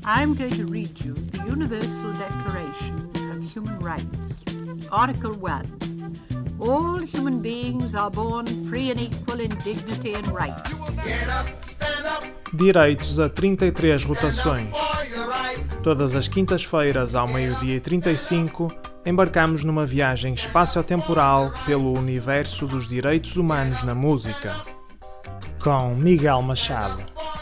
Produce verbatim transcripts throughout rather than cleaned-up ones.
I'm going to read you the Universal Declaration of Human Rights. Article one. All human beings are born free and equal in dignity and rights. Direitos a trinta e três rotações. Todas as quintas-feiras, ao meio-dia e trinta e cinco, embarcamos numa viagem espaço-temporal pelo universo dos direitos humanos na música. Com Miguel Machado.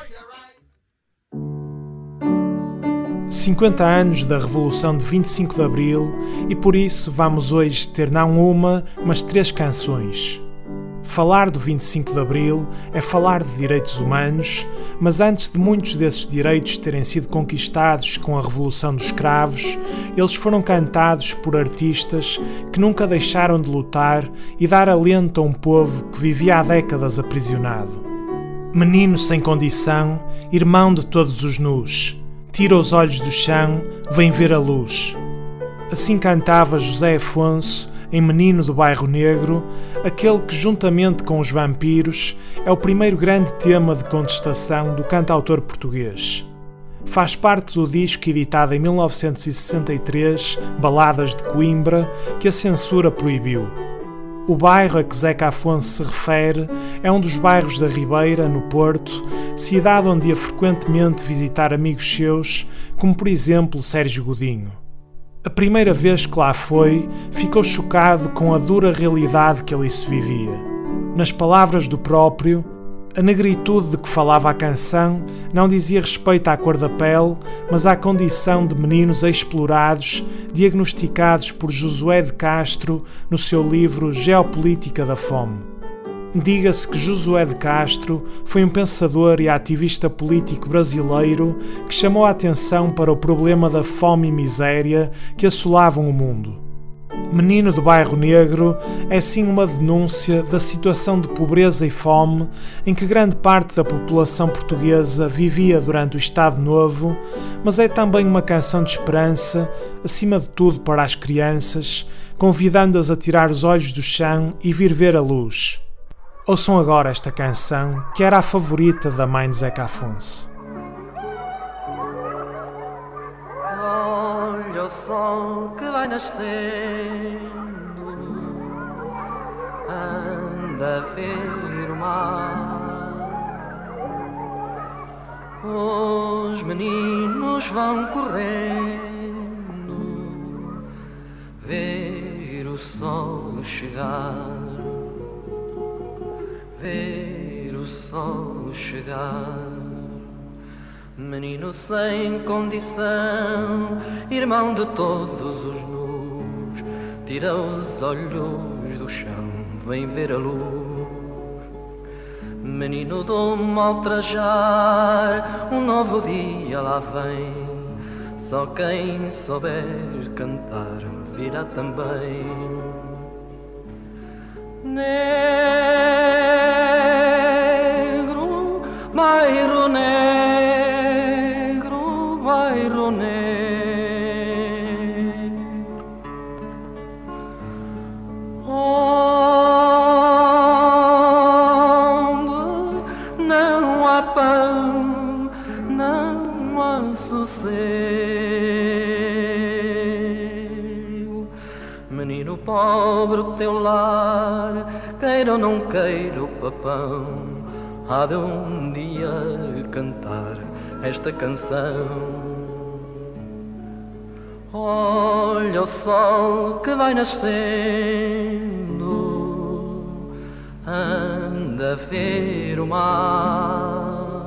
cinquenta anos da Revolução de vinte e cinco de Abril e por isso vamos hoje ter não uma, mas três canções. Falar do vinte e cinco de Abril é falar de direitos humanos, mas antes de muitos desses direitos terem sido conquistados com a Revolução dos Cravos, eles foram cantados por artistas que nunca deixaram de lutar e dar alento a um povo que vivia há décadas aprisionado. Menino sem condição, irmão de todos os nus, tira os olhos do chão, vem ver a luz. Assim cantava José Afonso em Menino do Bairro Negro, aquele que, juntamente com os vampiros, é o primeiro grande tema de contestação do cantautor português. Faz parte do disco editado em mil novecentos e sessenta e três, Baladas de Coimbra, que a censura proibiu. O bairro a que Zeca Afonso se refere é um dos bairros da Ribeira, no Porto, cidade onde ia frequentemente visitar amigos seus, como por exemplo Sérgio Godinho. A primeira vez que lá foi, ficou chocado com a dura realidade que ali se vivia. Nas palavras do próprio, a negritude de que falava a canção não dizia respeito à cor da pele, mas à condição de meninos explorados, diagnosticados por Josué de Castro no seu livro Geopolítica da Fome. Diga-se que Josué de Castro foi um pensador e ativista político brasileiro que chamou a atenção para o problema da fome e miséria que assolavam o mundo. Menino do Bairro Negro é sim uma denúncia da situação de pobreza e fome em que grande parte da população portuguesa vivia durante o Estado Novo, mas é também uma canção de esperança, acima de tudo para as crianças, convidando-as a tirar os olhos do chão e vir ver a luz. Ouçam agora esta canção, que era a favorita da mãe de Zeca Afonso. Olha o sol que vai nascendo, anda a ver o mar. Os meninos vão correndo, ver o sol chegar. Ver o sol chegar. Menino sem condição, irmão de todos os nus, tira os olhos do chão, vem ver a luz. Menino do mal trajar, um novo dia lá vem, só quem souber cantar virá também. Negro, bairro negro, bairro negro, onde não há pão, não há sossego. Menino pobre, o teu lar, queira ou não queira o papão, há de um dia cantar esta canção. Olha o sol que vai nascendo, anda a ver o mar.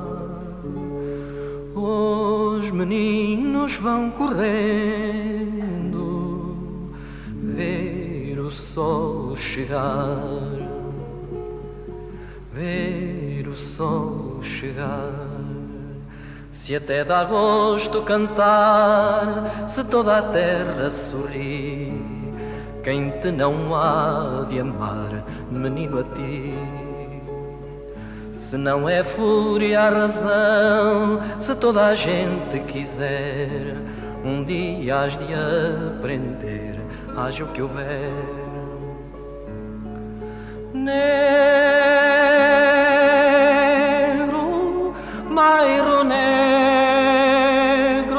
Os meninos vão correndo, ver o sol chegar. Ver o sol chegar. Se até dá gosto cantar, se toda a terra sorri, quem te não há de amar, menino, a ti? Se não é fúria a razão, se toda a gente quiser, um dia hás de aprender, haja o que houver. Negro, bairro negro,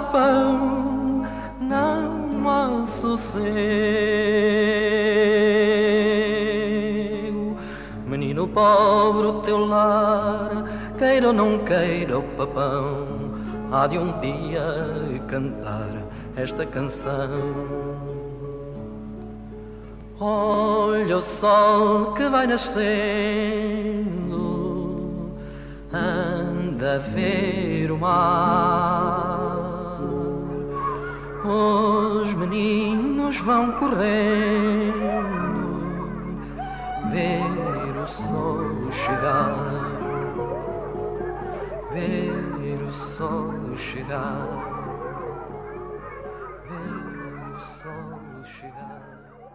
pão, não há sossego. Menino pobre, o teu lar, queira ou não queira o papão, há de um dia cantar esta canção. Olha o sol que vai nascendo, anda a ver o mar. Os meninos vão correndo ver o sol chegar, ver o sol chegar, ver o sol chegar.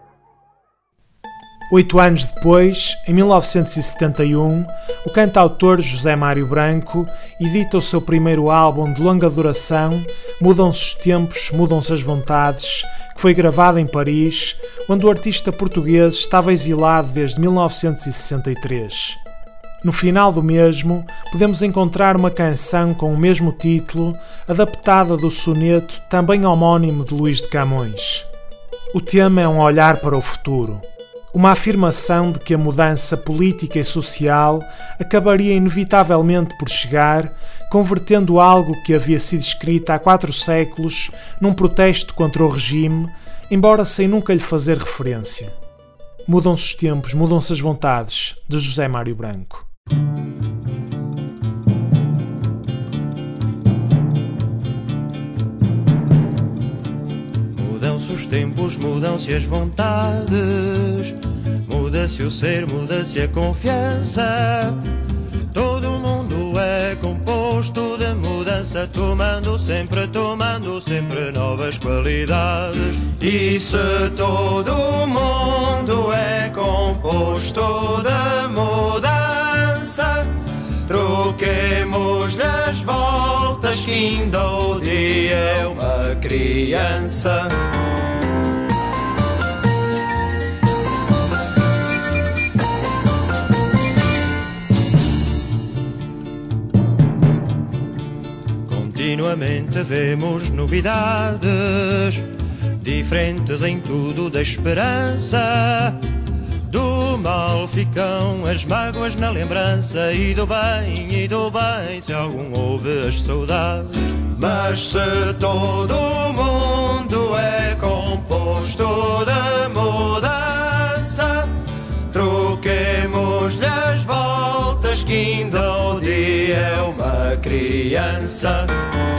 Oito anos depois, em mil novecentos e setenta e um, o cantautor José Mário Branco edita o seu primeiro álbum de longa duração, Mudam-se os Tempos, Mudam-se as Vontades, que foi gravado em Paris, onde o artista português estava exilado desde mil novecentos e sessenta e três. No final do mesmo, podemos encontrar uma canção com o mesmo título, adaptada do soneto também homónimo de Luís de Camões. O tema é um olhar para o futuro. Uma afirmação de que a mudança política e social acabaria inevitavelmente por chegar, convertendo algo que havia sido escrito há quatro séculos num protesto contra o regime, embora sem nunca lhe fazer referência. Mudam-se os tempos, mudam-se as vontades, de José Mário Branco. Mudam-se os tempos, mudam-se as vontades, muda-se o ser, muda-se a confiança. Todo mundo é composto de mudança, tomando sempre, tomando sempre novas qualidades. E se todo mundo é composto de mudança, troquemos-lhe as voltas, que ainda o dia é uma criança. Continuamente vemos novidades, diferentes em tudo da esperança. Do mal ficam as mágoas na lembrança, e do bem, e do bem, se algum houve as saudades. Mas se todo mundo é composto de mudança, troquemos-lhe as voltas, que ainda o dia é uma criança.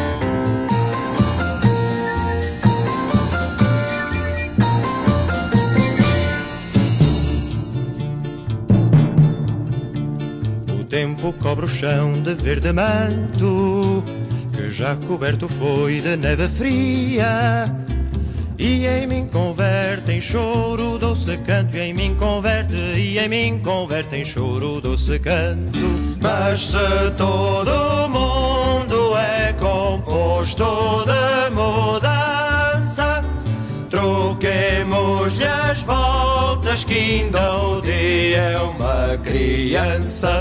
O tempo cobre o chão de verde manto, que já coberto foi de neve fria, e em mim converte em choro doce canto, e em mim converte, e em mim converte em choro doce canto. Mas se todo mundo é composto de mudança, troquemos-lhe as voltas, que ainda o dia é uma criança.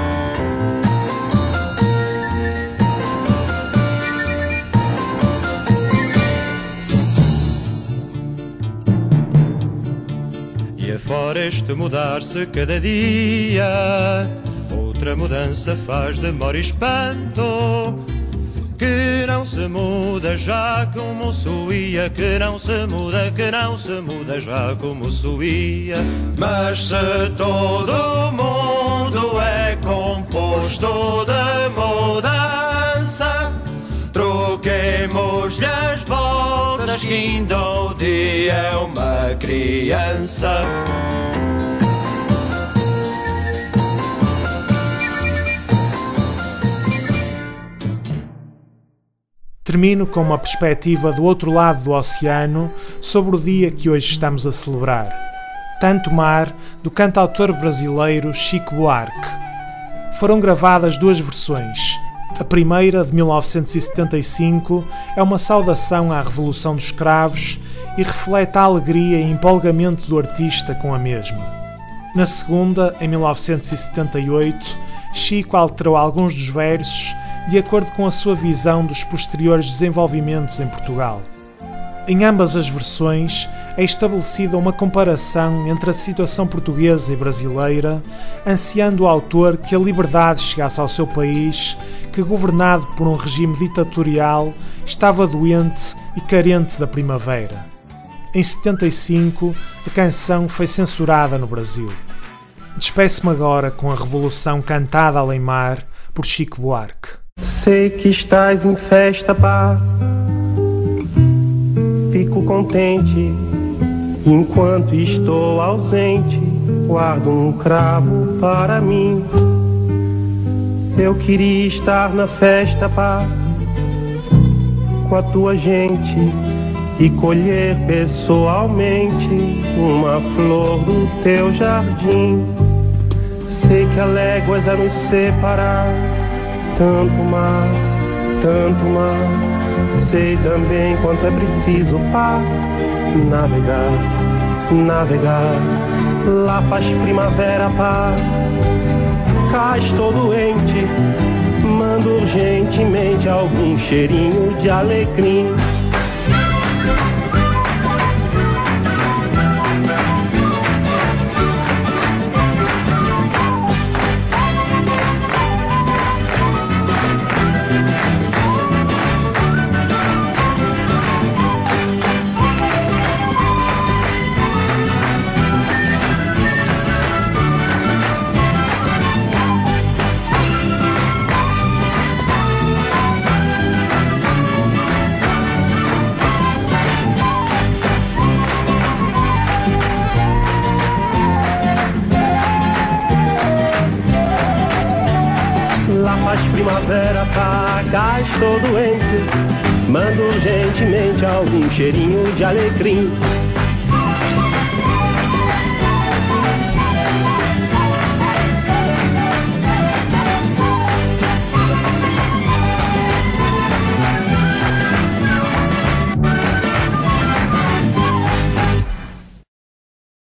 E afora este mudar-se cada dia, outra mudança faz demora e espanto, que não se muda já como suía, que não se muda, que não se muda já como suía. Mas se todo mundo é composto de mudança, troquemos-lhe as voltas, que ainda o dia é uma criança. Termino com uma perspectiva do outro lado do oceano sobre o dia que hoje estamos a celebrar. Tanto Mar, do cantautor brasileiro Chico Buarque. Foram gravadas duas versões. A primeira, de mil novecentos e setenta e cinco, é uma saudação à Revolução dos Cravos e reflete a alegria e empolgamento do artista com a mesma. Na segunda, em mil novecentos e setenta e oito, Chico alterou alguns dos versos, de acordo com a sua visão dos posteriores desenvolvimentos em Portugal. Em ambas as versões é estabelecida uma comparação entre a situação portuguesa e brasileira, ansiando o autor que a liberdade chegasse ao seu país, que, governado por um regime ditatorial, estava doente e carente da primavera. Em setenta e cinco, a canção foi censurada no Brasil. Despeço-me agora com a Revolução cantada além mar por Chico Buarque. Sei que estás em festa, pá. Fico contente, enquanto estou ausente, guardo um cravo para mim. Eu queria estar na festa, pá, com a tua gente e colher pessoalmente uma flor do teu jardim. Sei que há léguas a nos separar, tanto mar, tanto mar. Sei também quanto é preciso para navegar, navegar. Lá faz primavera, pá. Cá estou doente, mando urgentemente algum cheirinho de alecrim. Primavera, pá, cá estou doente, mando urgentemente algum cheirinho de alecrim.